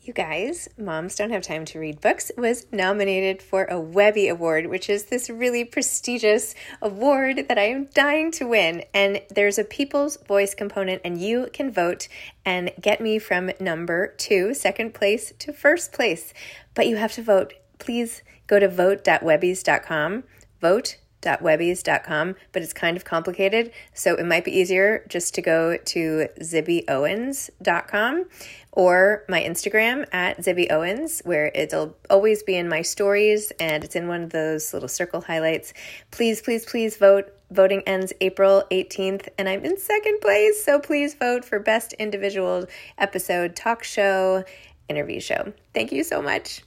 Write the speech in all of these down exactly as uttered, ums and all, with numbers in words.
You guys, Moms Don't Have Time to Read Books was nominated for a Webby Award, which is this really prestigious award that I am dying to win. And there's a People's Voice component, and you can vote and get me from number two, second place, to first place. But you have to vote. Please go to vote dot webbies dot com. Vote dot webbies dot com, but it's kind of complicated, so it might be easier just to go to zibby owens dot com or my Instagram at zibby owens, where it'll always be in my stories and it's in one of those little circle highlights. Please, please, please vote. Voting ends April eighteenth, and I'm in second place, so please vote for Best Individual Episode Talk Show Interview Show. Thank you so much.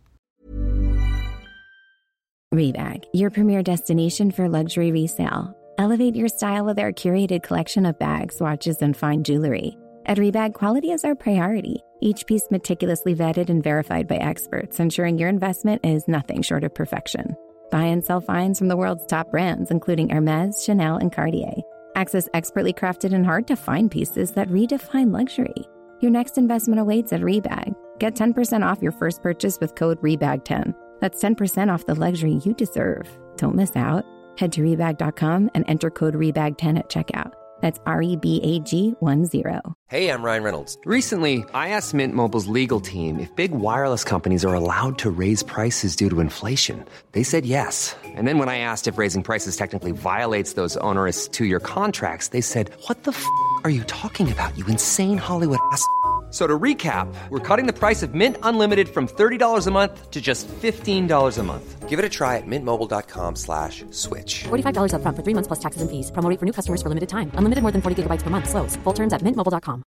Rebag, your premier destination for luxury resale. Elevate your style with our curated collection of bags, watches, and fine jewelry. At Rebag, quality is our priority. Each piece meticulously vetted and verified by experts, ensuring your investment is nothing short of perfection. Buy and sell finds from the world's top brands, including Hermes, Chanel, and Cartier. Access expertly crafted and hard-to-find pieces that redefine luxury. Your next investment awaits at Rebag. Get ten percent off your first purchase with code rebag ten. That's ten percent off the luxury you deserve. Don't miss out. Head to rebag dot com and enter code rebag ten at checkout. That's R E B A G one zero. Hey, I'm Ryan Reynolds. Recently, I asked Mint Mobile's legal team if big wireless companies are allowed to raise prices due to inflation. They said yes. And then when I asked if raising prices technically violates those onerous two-year contracts, they said, what the f*** are you talking about, you insane Hollywood ass f- So to recap, we're cutting the price of Mint Unlimited from thirty dollars a month to just fifteen dollars a month. Give it a try at mintmobile.com slash switch. forty-five dollars up front for three months plus taxes and fees. Promo rate for new customers for limited time. Unlimited more than forty gigabytes per month. Slows full terms at mint mobile dot com.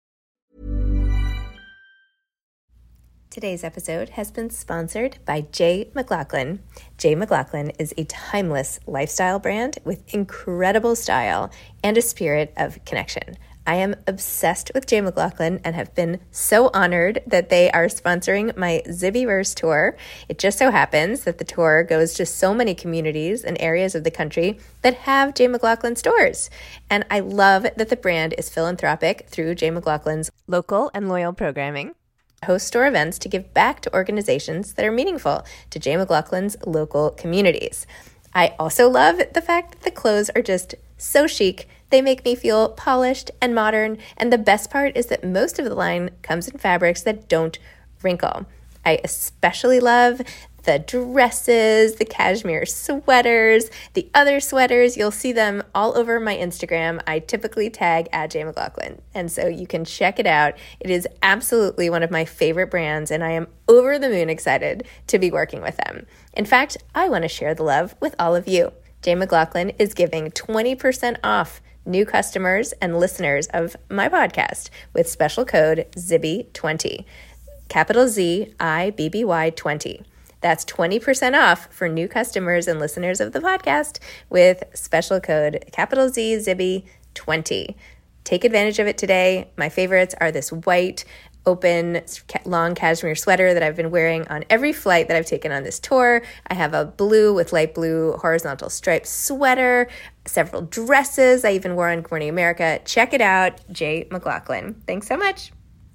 Today's episode has been sponsored by J. McLaughlin. J. McLaughlin is a timeless lifestyle brand with incredible style and a spirit of connection. I am obsessed with J. McLaughlin and have been so honored that they are sponsoring my Zibbyverse tour. It just so happens that the tour goes to so many communities and areas of the country that have J. McLaughlin stores. And I love that the brand is philanthropic through J. McLaughlin's local and loyal programming. Host store events to give back to organizations that are meaningful to J. McLaughlin's local communities. I also love the fact that the clothes are just so chic. They make me feel polished and modern, and the best part is that most of the line comes in fabrics that don't wrinkle. I especially love the dresses, the cashmere sweaters, the other sweaters. You'll see them all over my Instagram. I typically tag at J. McLaughlin, and so you can check it out. It is absolutely one of my favorite brands, and I am over the moon excited to be working with them. In fact, I want to share the love with all of you. J. McLaughlin is giving twenty percent off new customers and listeners of my podcast with special code Zibby twenty, capital Z I B B Y twenty. That's twenty percent off for new customers and listeners of the podcast with special code capital Z Zibby twenty. Take advantage of it today. My favorites are this white, open, long cashmere sweater that I've been wearing on every flight that I've taken on this tour. I have a blue with light blue horizontal striped sweater, several dresses I even wore on Good Morning America. Check it out, J. McLaughlin. Thanks so much.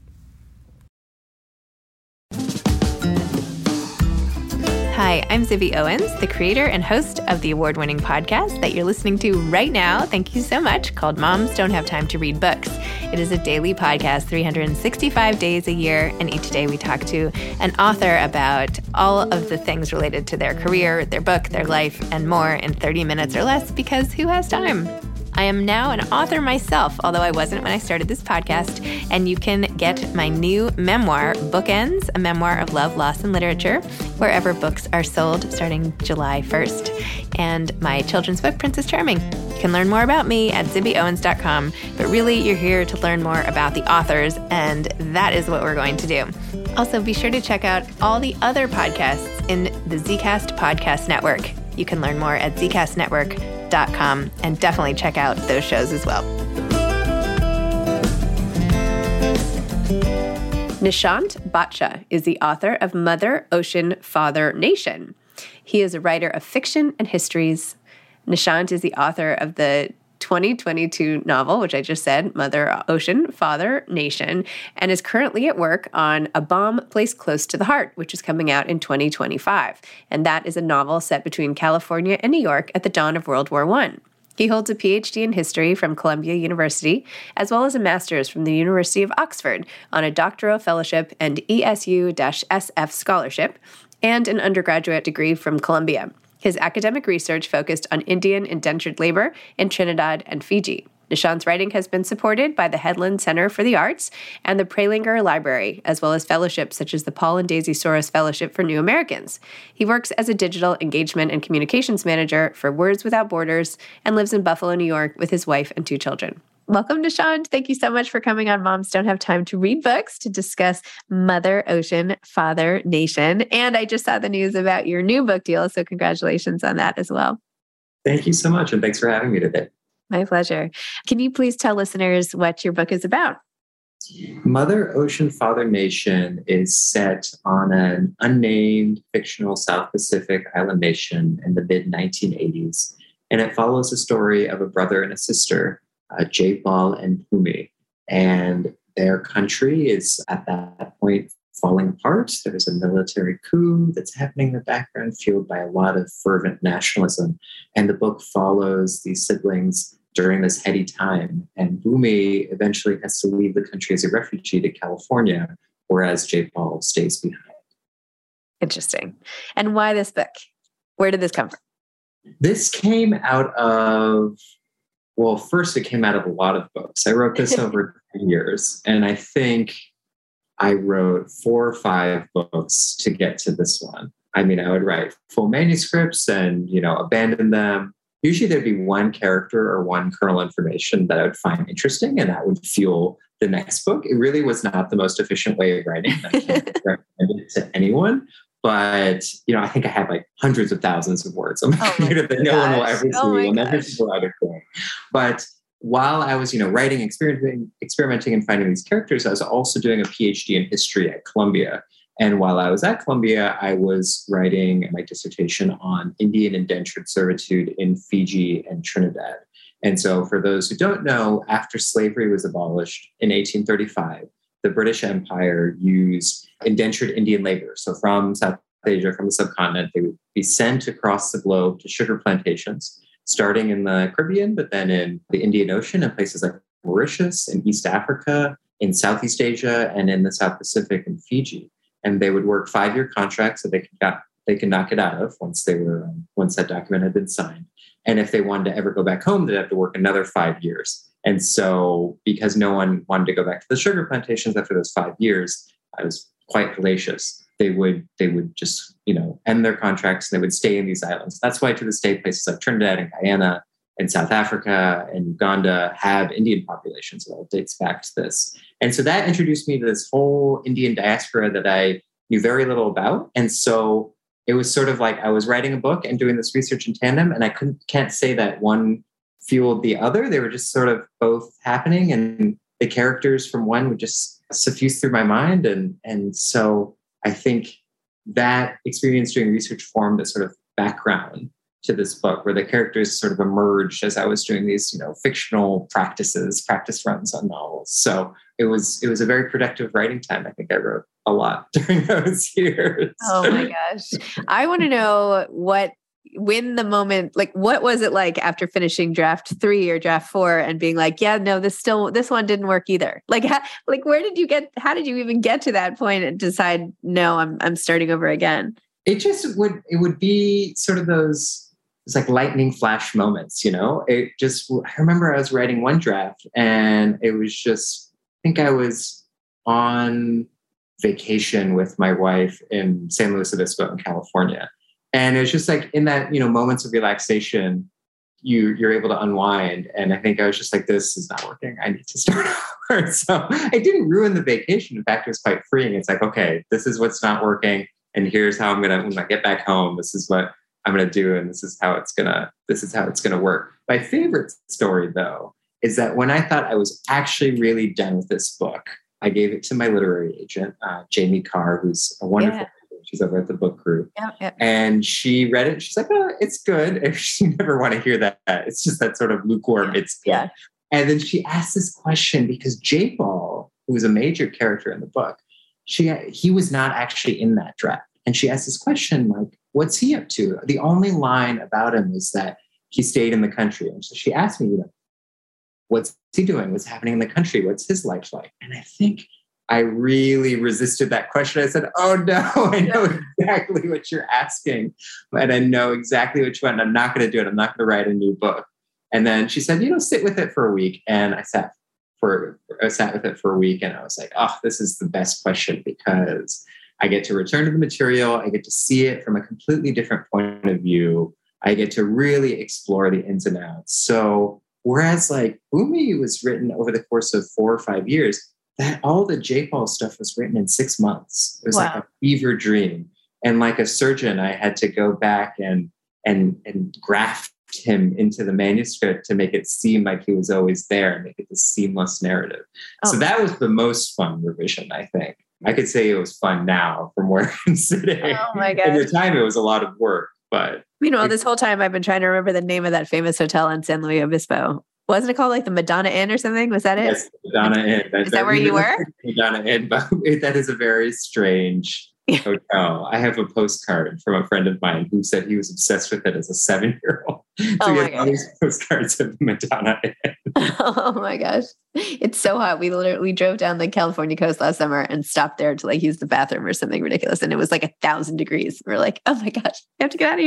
Hi, I'm Zibby Owens, the creator and host of the award-winning podcast that you're listening to right now. Thank you so much, called Moms Don't Have Time to Read Books. It is a daily podcast, three hundred sixty-five days a year, and each day we talk to an author about all of the things related to their career, their book, their life, and more in thirty minutes or less, because who has time? I am now an author myself, although I wasn't when I started this podcast, and you can get my new memoir, Bookends, a memoir of love, loss, and literature, wherever books are sold starting July first, and my children's book, Princess Charming. You can learn more about me at zibby owens dot com, but really you're here to learn more about the authors, and that is what we're going to do. Also, be sure to check out all the other podcasts in the Zcast Podcast Network. You can learn more at z cast network dot com and definitely check out those shows as well. Nishant Bhatia is the author of Mother Ocean, Father Nation. He is a writer of fiction and histories. Nishant is the author of the twenty twenty-two novel, which I just said, Mother Ocean, Father Nation, and is currently at work on A Bomb Placed Close to the Heart, which is coming out in twenty twenty-five. And that is a novel set between California and New York at the dawn of World War One. He holds a P H D in history from Columbia University, as well as a master's from the University of Oxford on a doctoral fellowship and E S U S F scholarship, and an undergraduate degree from Columbia. His academic research focused on Indian indentured labor in Trinidad and Fiji. Nishant's writing has been supported by the Headland Center for the Arts and the Prelinger Library, as well as fellowships such as the Paul and Daisy Soros Fellowship for New Americans. He works as a digital engagement and communications manager for Words Without Borders and lives in Buffalo, New York with his wife and two children. Welcome, Nishant. Thank you so much for coming on Moms Don't Have Time to Read Books to discuss Mother Ocean, Father Nation. And I just saw the news about your new book deal, so congratulations on that as well. Thank you so much, and thanks for having me today. My pleasure. Can you please tell listeners what your book is about? Mother Ocean, Father Nation is set on an unnamed fictional South Pacific island nation in the mid nineteen eighties. And it follows the story of a brother and a sister, uh, J-Bal and Bhumi. And their country is at that point falling apart. There's a military coup that's happening in the background, fueled by a lot of fervent nationalism. And the book follows these siblings during this heady time. And Bhumi eventually has to leave the country as a refugee to California, whereas J-Bal stays behind. Interesting. And why this book? Where did this come from? This came out of, well, first it came out of a lot of books. I wrote this over three years. And I think I wrote four or five books to get to this one. I mean, I would write full manuscripts and, you know, abandon them. Usually there'd be one character or one kernel information that I would find interesting, and that would fuel the next book. It really was not the most efficient way of writing. I can't recommend it to anyone. But, you know, I think I have like hundreds of thousands of words on my oh computer that no one will ever see. Oh Will never see the light of day. But while I was, you know, writing, experimenting, experimenting and finding these characters, I was also doing a P H D in history at Columbia. And while I was at Columbia, I was writing my dissertation on Indian indentured servitude in Fiji and Trinidad. And so for those who don't know, after slavery was abolished in eighteen thirty-five, the British Empire used indentured Indian labor. So from South Asia, from the subcontinent, they would be sent across the globe to sugar plantations, starting in the Caribbean, but then in the Indian Ocean and places like Mauritius, in East Africa, in Southeast Asia, and in the South Pacific and Fiji. And they would work five-year contracts that they could got, they could not get out of once they were um, once that document had been signed. And if they wanted to ever go back home, they'd have to work another five years. And so, because no one wanted to go back to the sugar plantations after those five years, I was quite hellacious. They would they would just you know end their contracts and they would stay in these islands. That's why to this day, places like Trinidad and Guyana and South Africa and Uganda have Indian populations. It all dates back to this. And so that introduced me to this whole Indian diaspora that I knew very little about. And so it was sort of like I was writing a book and doing this research in tandem, and I couldn't can't say that one fueled the other. They were just sort of both happening, and the characters from one would just suffuse through my mind. And, and so I think that experience doing research formed a sort of background to this book, where the characters sort of emerged as I was doing these, you know, fictional practices, practice runs on novels. So it was it was a very productive writing time. I think I wrote a lot during those years. Oh my gosh. I want to know what, when the moment, like, what was it like after finishing draft three or draft four and being like, yeah, no, this still, this one didn't work either. Like, how, like, where did you get, how did you even get to that point and decide, no, I'm, I'm starting over again? It just would, it would be sort of those, it's like lightning flash moments, you know, it just, I remember I was writing one draft and it was just, I think I was on vacation with my wife in San Luis Obispo in California. And it was just like in that, you know, moments of relaxation, you, you're able to unwind. And I think I was just like, this is not working. I need to start over. So I didn't ruin the vacation. In fact, it was quite freeing. It's like, okay, this is what's not working. And here's how I'm going to, when I get back home, this is what I'm going to do. And this is how it's going to, this is how it's going to work. My favorite story though, is that when I thought I was actually really done with this book, I gave it to my literary agent, uh, Jamie Carr, who's a wonderful yeah. She's over at the book group. Yep, yep. And she read it. She's like, oh, it's good. And she never want to hear that. It's just that sort of lukewarm. Yeah. It's good. Yeah. And then she asked this question because J-Paul, who was a major character in the book, she he was not actually in that draft. And she asked this question, like, what's he up to? The only line about him was that he stayed in the country. And so she asked me, you know, what's he doing? What's happening in the country? What's his life like? And I think I really resisted that question. I said, oh no, I know exactly what you're asking. And I know exactly what you want. And I'm not going to do it. I'm not going to write a new book. And then she said, you know, sit with it for a week. And I sat for, I sat with it for a week and I was like, oh, this is the best question because I get to return to the material. I get to see it from a completely different point of view. I get to really explore the ins and outs. So whereas like Bumi was written over the course of four or five years, that all the J-Paul stuff was written in six months. It was wow. like a fever dream. And like a surgeon, I had to go back and and and graft him into the manuscript to make it seem like he was always there and make it this seamless narrative. Oh. So that was the most fun revision, I think. I could say it was fun now from where I'm sitting. Oh my God. At the time, it was a lot of work, but... You know, this whole time I've been trying to remember the name of that famous hotel in San Luis Obispo. Wasn't it called like the Madonna Inn or something? Was that it? Yes, Madonna Inn. That, is that, that where you were? Madonna Inn, but it, that is a very strange hotel. I have a postcard from a friend of mine who said he was obsessed with it as a seven-year-old. So oh he has all these postcards of the Madonna Inn. Oh my gosh. It's so hot. We literally we drove down the California coast last summer and stopped there to like use the bathroom or something ridiculous. And it was like a thousand degrees. We're like, oh my gosh, I have to get out of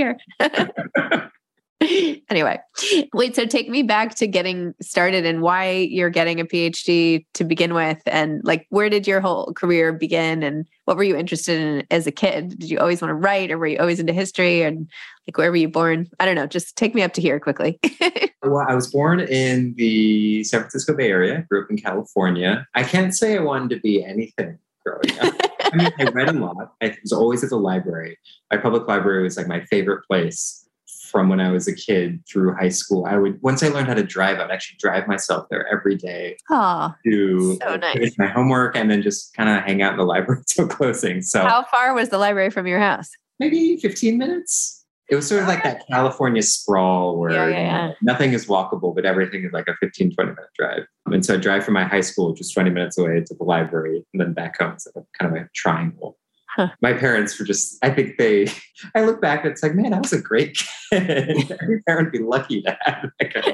here. Anyway, wait, so take me back to getting started and why you're getting a PhD to begin with. And like, where did your whole career begin? And what were you interested in as a kid? Did you always want to write or were you always into history? And like, where were you born? I don't know. Just take me up to here quickly. Well, I was born in the San Francisco Bay Area, grew up in California. I can't say I wanted to be anything growing up. I mean, I read a lot. I was always at the library. My public library was like my favorite place. From when I was a kid through high school, I would, once I learned how to drive, I'd actually drive myself there every day oh, to so nice. finish my homework and then just kind of hang out in the library until closing. So how far was the library from your house? Maybe fifteen minutes. It was sort of like that California sprawl where yeah, yeah, you know, yeah. nothing is walkable, but everything is like a fifteen, twenty minute drive. And so I drive from my high school just twenty minutes away to the library and then back home. So kind of a triangle. Huh. My parents were just, I think they, I look back and it's like, man, I was a great kid. Every parent would be lucky to have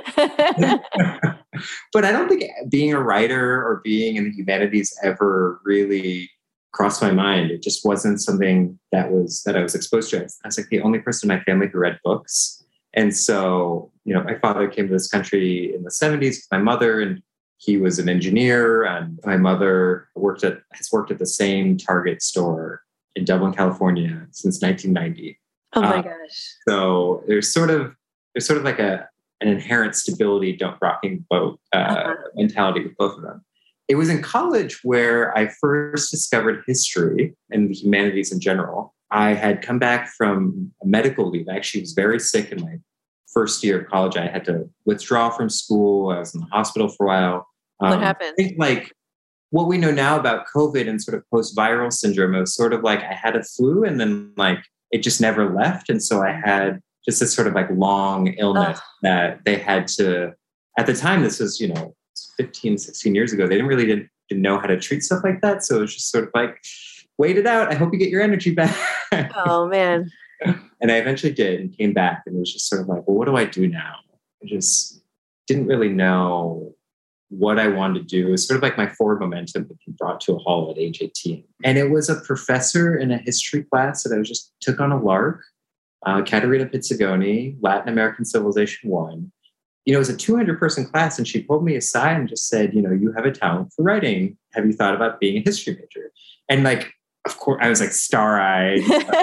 that guy. But I don't think being a writer or being in the humanities ever really crossed my mind. It just wasn't something that was, that I was exposed to. I was like the only person in my family who read books. And so, you know, my father came to this country in the seventies with my mother and he was an engineer and my mother worked at, has worked at the same Target store in Dublin, California since nineteen ninety. Oh my uh, gosh. So there's sort of, there's sort of like a, an inherent stability, don't rocking boat uh, uh-huh. mentality with both of them. It was in college where I first discovered history and the humanities in general. I had come back from a medical leave. I actually was very sick in my first year of college. I had to withdraw from school. I was in the hospital for a while. What um, happened? I think like what we know now about COVID and sort of post-viral syndrome, it was sort of like I had a flu and then like it just never left. And so I had just this sort of like long illness oh. that they had to, at the time, this was, you know, fifteen, sixteen years ago, they didn't really didn't, didn't know how to treat stuff like that. So it was just sort of like, wait it out. I hope you get your energy back. Oh, man. And I eventually did and came back and it was just sort of like, well, what do I do now? I just didn't really know what I wanted to do. It was sort of like my forward momentum that brought to a halt at age eighteen. And it was a professor in a history class that I was just took on a lark, uh, Caterina Pizzigoni, Latin American Civilization One. You know, it was a two hundred person class and she pulled me aside and just said, you know, you have a talent for writing. Have you thought about being a history major? And like, of course, I was like star-eyed.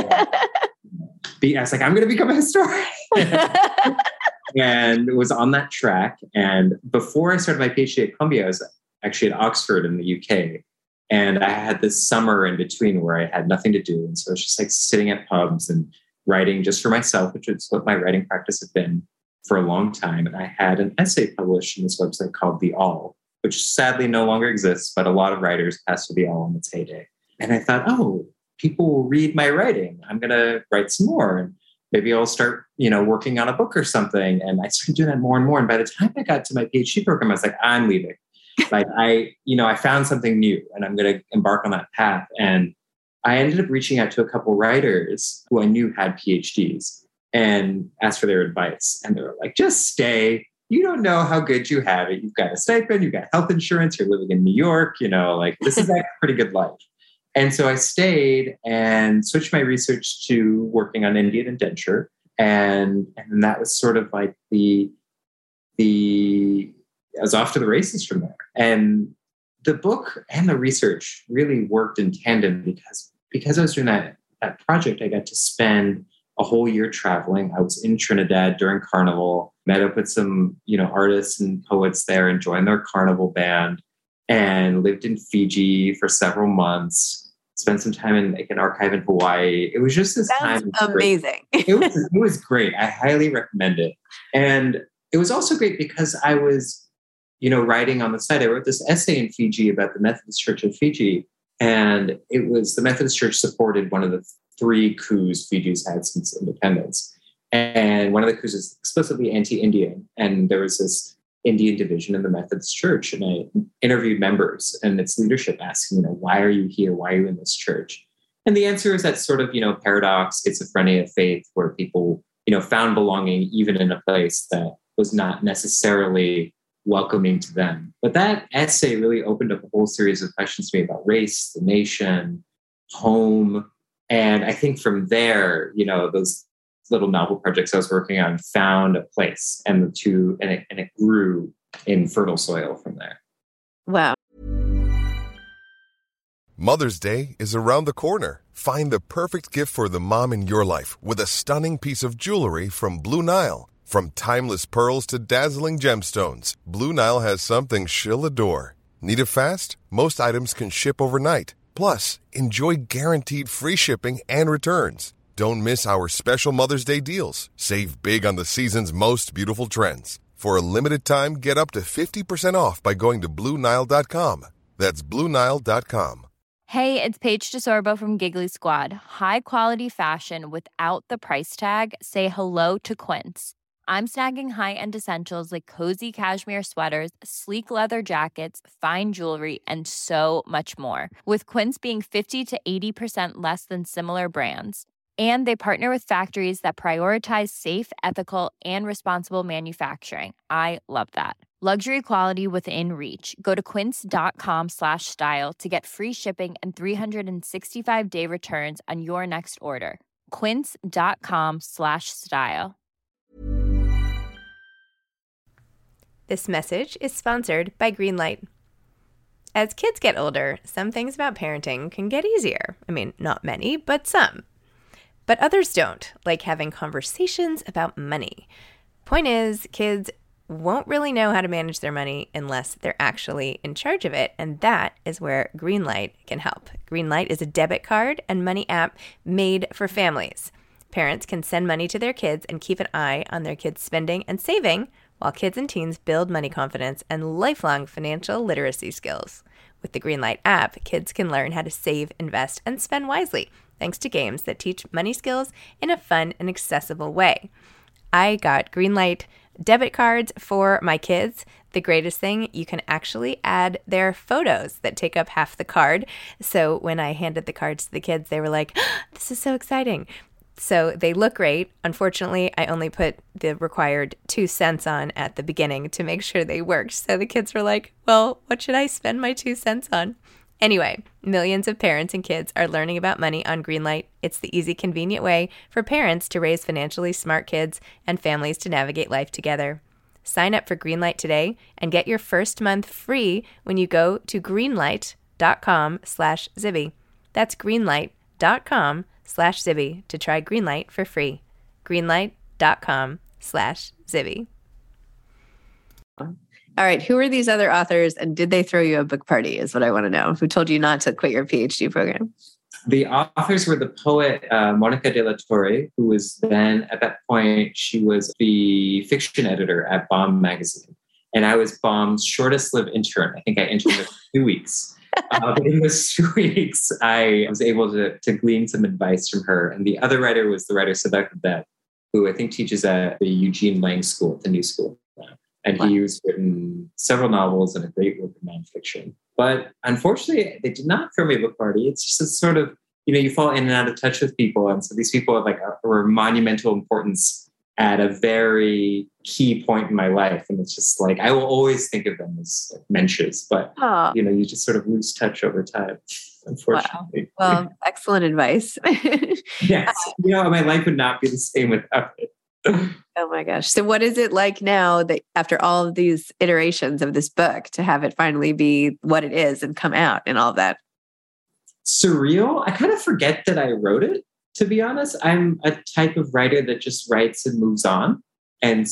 I was like, I'm going to become a historian. And was on that track. And before I started my PhD at Columbia, I was actually at Oxford in the U K. And I had this summer in between where I had nothing to do. And so I was just like sitting at pubs and writing just for myself, which is what my writing practice had been for a long time. And I had an essay published in this website called The Awl, which sadly no longer exists, but a lot of writers passed through The Awl in its heyday. And I thought, oh, people will read my writing. I'm going to write some more. And maybe I'll start, you know, working on a book or something. And I started doing that more and more. And by the time I got to my PhD program, I was like, I'm leaving. Like I, you know, I found something new and I'm going to embark on that path. And I ended up reaching out to a couple writers who I knew had PhDs and asked for their advice. And they were like, just stay. You don't know how good you have it. You've got a stipend, you've got health insurance, you're living in New York, you know, like this is a pretty good life. And so I stayed and switched my research to working on Indian indenture. And, and that was sort of like the, the, I was off to the races from there. And the book and the research really worked in tandem because, because I was doing that, that project, I got to spend a whole year traveling. I was in Trinidad during Carnival, met up with some, you know, artists and poets there and joined their Carnival band and lived in Fiji for several months, spent some time in like an archive in Hawaii. It was just this Sounds time. amazing. it, was, it was great. I highly recommend it. And it was also great because I was, you know, writing on the side. I wrote this essay in Fiji about the Methodist Church of Fiji. And it was the Methodist Church supported one of the three coups Fiji's had since independence. And one of the coups is explicitly anti-Indian. And there was this Indian division in the Methodist Church. And I interviewed members and its leadership asking, you know, why are you here? Why are you in this church? And the answer is that sort of, you know, paradox, schizophrenia of faith, where people, you know, found belonging even in a place that was not necessarily welcoming to them. But that essay really opened up a whole series of questions to me about race, the nation, home. And I think from there, you know, those little novel projects I was working on found a place, and the two, and it, and it grew in fertile soil from there. Wow. Mother's Day is around the corner. Find the perfect gift for the mom in your life with a stunning piece of jewelry from Blue Nile. From timeless pearls to dazzling gemstones, Blue Nile has something she'll adore. Need it fast? Most items can ship overnight. Plus, enjoy guaranteed free shipping and returns. Don't miss our special Mother's Day deals. Save big on the season's most beautiful trends. For a limited time, get up to fifty percent off by going to Blue Nile dot com. That's Blue Nile dot com. Hey, it's Paige DeSorbo from Giggly Squad. High quality fashion without the price tag. Say hello to Quince. I'm snagging high-end essentials like cozy cashmere sweaters, sleek leather jackets, fine jewelry, and so much more. With Quince being fifty to eighty percent less than similar brands. And they partner with factories that prioritize safe, ethical, and responsible manufacturing. I love that. Luxury quality within reach. Go to quince.com slash style to get free shipping and three sixty-five day returns on your next order. Quince.com slash style. This message is sponsored by Greenlight. As kids get older, some things about parenting can get easier. I mean, not many, but some. But others don't, like having conversations about money. Point is, kids won't really know how to manage their money unless they're actually in charge of it, and that is where Greenlight can help. Greenlight is a debit card and money app made for families. Parents can send money to their kids and keep an eye on their kids' spending and saving, while kids and teens build money confidence and lifelong financial literacy skills. With the Greenlight app, kids can learn how to save, invest, and spend wisely, thanks to games that teach money skills in a fun and accessible way. I got Greenlight debit cards for my kids. The greatest thing, you can actually add their photos that take up half the card. So when I handed the cards to the kids, they were like, oh, this is so exciting. So they look great. Unfortunately, I only put the required two cents on at the beginning to make sure they worked. So the kids were like, well, what should I spend my two cents on? Anyway, millions of parents and kids are learning about money on Greenlight. It's the easy, convenient way for parents to raise financially smart kids and families to navigate life together. Sign up for Greenlight today and get your first month free when you go to greenlight.com slash Zibby. That's greenlight.com slash Zibby to try Greenlight for free. Greenlight.com slash Zibby. All right. Who are these other authors, and did they throw you a book party is what I want to know. Who told you not to quit your PhD program? The authors were the poet uh, Monica de la Torre, who was then, at that point, she was the fiction editor at Bomb magazine. And I was Bomb's shortest lived intern. I think I interned for two weeks. uh, but in those two weeks, I was able to, to glean some advice from her. And the other writer was the writer Sadak Abed, who I think teaches at the Eugene Lang School, the New School. And wow. He's written several novels and a great work of nonfiction. But unfortunately, they did not throw me a book party. It's just a sort of, you know, you fall in and out of touch with people. And so these people have like a, a monumental importance at a very key point in my life. And it's just like, I will always think of them as like mensches, but, oh. you know, you just sort of lose touch over time, unfortunately. Wow. Well, excellent advice. Yes. You know, my life would not be the same without it. Oh my gosh. So what is it like now that after all of these iterations of this book to have it finally be what it is and come out and all of that? Surreal. I kind of forget that I wrote it, to be honest. I'm a type of writer that just writes and moves on. And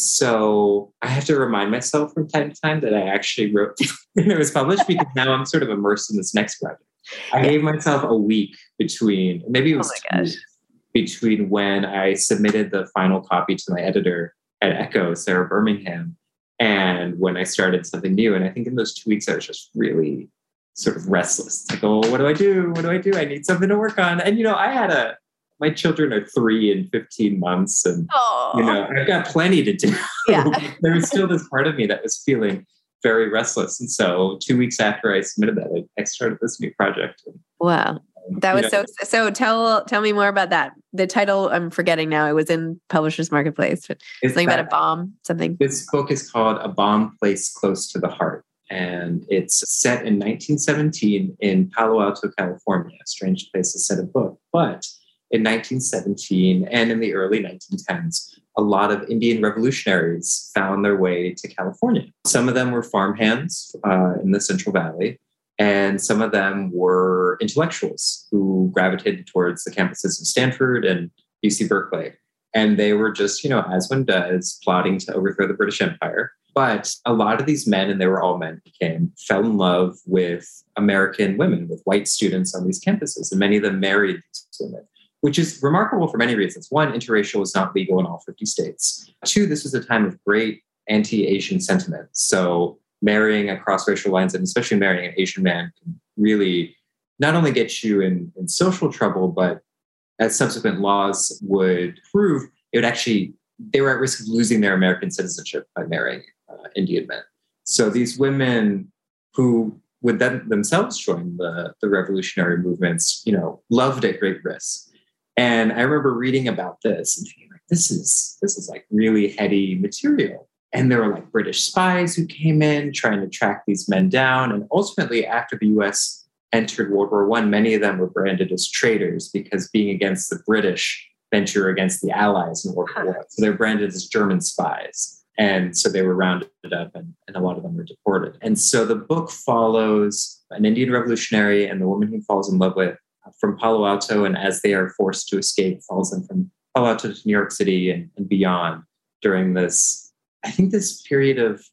so I have to remind myself from time to time that I actually wrote when it was published, because now I'm sort of immersed in this next project. I yeah. gave myself a week between, maybe it was oh my gosh. two weeks, between when I submitted the final copy to my editor at Echo, Sarah Birmingham, and when I started something new. And I think in those two weeks, I was just really sort of restless. It's like, oh, what do I do? What do I do? I need something to work on. And, you know, I had a, my children are three and fifteen months, and, Aww. you know, I've got plenty to do. Yeah. There was still this part of me that was feeling very restless. And so two weeks after I submitted that, I, I started this new project. Wow. That was so, so tell, tell me more about that. The title I'm forgetting now. It was in Publishers Marketplace, but something that, about a bomb, something. This book is called A Bomb Placed Close to the Heart. And it's set in nineteen seventeen in Palo Alto, California, a strange place to set a book. But in nineteen seventeen and in the early nineteen tens, a lot of Indian revolutionaries found their way to California. Some of them were farmhands uh, in the Central Valley. And some of them were intellectuals who gravitated towards the campuses of Stanford and U C Berkeley. And they were just, you know, as one does, plotting to overthrow the British Empire. But a lot of these men, and they were all men, became, fell in love with American women, with white students on these campuses. And many of them married these women, which is remarkable for many reasons. One, interracial was not legal in all fifty states. Two, this was a time of great anti-Asian sentiment. So marrying across racial lines, and especially marrying an Asian man, can really not only get you in, in social trouble, but as subsequent laws would prove, it would actually, they were at risk of losing their American citizenship by marrying uh, Indian men. So these women who would then themselves join the, the revolutionary movements, you know, loved at great risk. And I remember reading about this and thinking, like, this is, this is like really heady material. And there were like British spies who came in trying to track these men down. And ultimately, after the U S entered World War One, many of them were branded as traitors because being against the British meant you were against the Allies in World War One. So they're branded as German spies. And so they were rounded up, and, and a lot of them were deported. And so the book follows an Indian revolutionary and the woman he falls in love with from Palo Alto. And as they are forced to escape, follows them from Palo Alto to New York City and, and beyond during this, I think this period of,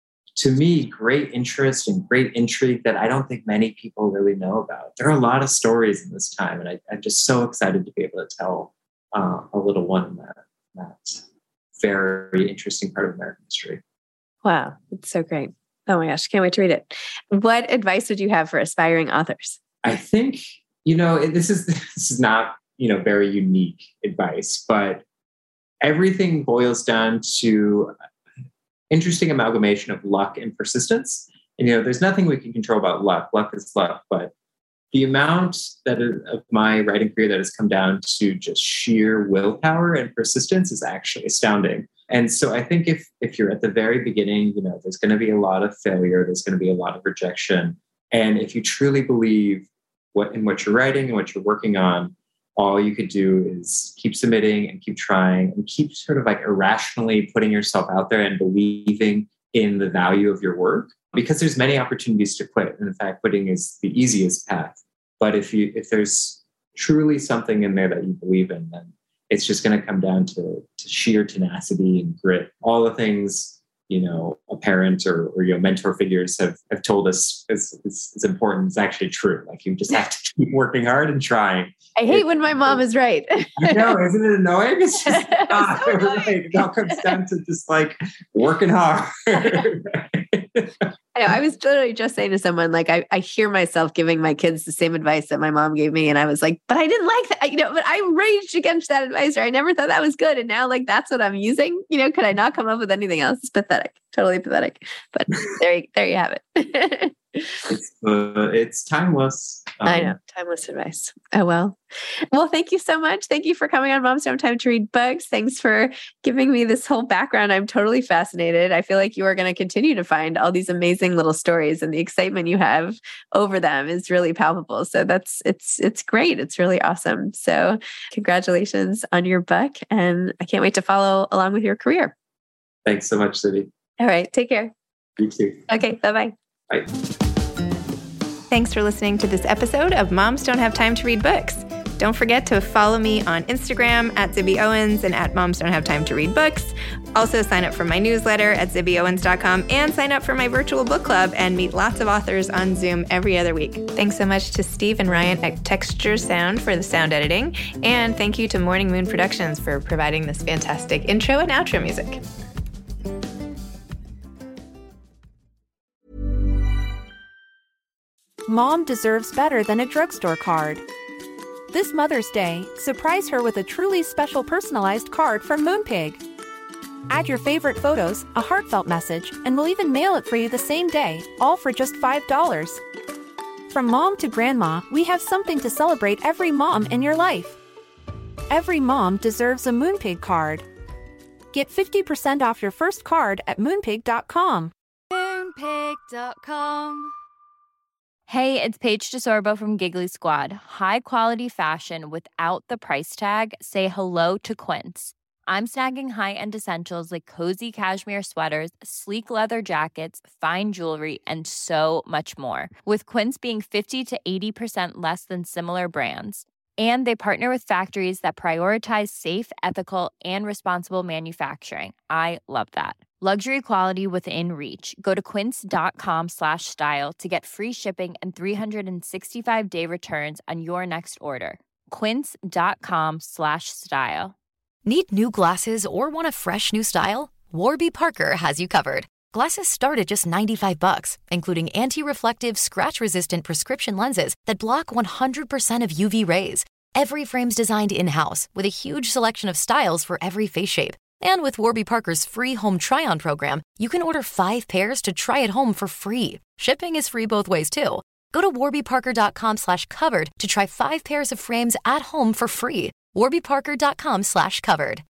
to me, great interest and great intrigue that I don't think many people really know about. There are a lot of stories in this time, and I, I'm just so excited to be able to tell uh, a little one in that, that very interesting part of American history. Wow, it's so great. Oh my gosh, can't wait to read it. What advice would you have for aspiring authors? I think, you know, this is this is not, you know, very unique advice, but everything boils down to interesting amalgamation of luck and persistence. And, you know, there's nothing we can control about luck. Luck is luck. But the amount that of my writing career that has come down to just sheer willpower and persistence is actually astounding. And so I think if if you're at the very beginning, you know, there's going to be a lot of failure. There's going to be a lot of rejection. And if you truly believe what in what you're writing and what you're working on, all you could do is keep submitting and keep trying and keep sort of like irrationally putting yourself out there and believing in the value of your work, because there's many opportunities to quit. And in fact, quitting is the easiest path. But if you if there's truly something in there that you believe in, then it's just going to come down to, to sheer tenacity and grit. All the things, you know, a parent or, or your mentor figures have, have told us is, is, is important. It's actually true. Like, you just have to keep working hard and trying. I hate it, when my mom is right. I know, isn't it annoying? It's just, ah, so right. It all comes down to just like working hard. I I know. I was literally just saying to someone, like, I, I hear myself giving my kids the same advice that my mom gave me. And I was like, but I didn't like that. You know, but I raged against that advice, or I never thought that was good. And now, like, that's what I'm using. You know, could I not come up with anything else? It's pathetic. Totally pathetic. But there you, there you have it. It's, uh, it's timeless. Um, I know. Timeless advice. Oh, well. Well, thank you so much. Thank you for coming on Moms Don't Have Time to Read Books. Thanks for giving me this whole background. I'm totally fascinated. I feel like you are going to continue to find all these amazing little stories, and the excitement you have over them is really palpable. So that's, it's, it's great. It's really awesome. So congratulations on your book, and I can't wait to follow along with your career. Thanks so much, Cindy. All right. Take care. You too. Okay. Bye-bye. Bye. Thanks for listening to this episode of Moms Don't Have Time to Read Books. Don't forget to follow me on Instagram at Zibby Owens and at Moms Don't Have Time to Read Books. Also sign up for my newsletter at zibby owens dot com and sign up for my virtual book club and meet lots of authors on Zoom every other week. Thanks so much to Steve and Ryan at Texture Sound for the sound editing. And thank you to Morning Moon Productions for providing this fantastic intro and outro music. Mom deserves better than a drugstore card. This Mother's Day, surprise her with a truly special personalized card from Moonpig. Add your favorite photos, a heartfelt message, and we'll even mail it for you the same day, all for just five dollars. From mom to grandma, we have something to celebrate every mom in your life. Every mom deserves a Moonpig card. Get fifty percent off your first card at moonpig dot com. Moonpig dot com. Hey, it's Paige DeSorbo from Giggly Squad. High quality fashion without the price tag. Say hello to Quince. I'm snagging high-end essentials like cozy cashmere sweaters, sleek leather jackets, fine jewelry, and so much more. With Quince being fifty to eighty percent less than similar brands. And they partner with factories that prioritize safe, ethical, and responsible manufacturing. I love that. Luxury quality within reach. Go to quince dot com slash style to get free shipping and three sixty-five day returns on your next order. quince dot com slash style. Need new glasses or want a fresh new style? Warby Parker has you covered. Glasses start at just ninety-five bucks, including anti-reflective, scratch-resistant prescription lenses that block one hundred percent of U V rays. Every frame's designed in-house with a huge selection of styles for every face shape. And with Warby Parker's free home try-on program, you can order five pairs to try at home for free. Shipping is free both ways, too. Go to warby parker dot com slash covered to try five pairs of frames at home for free. warby parker dot com slash covered.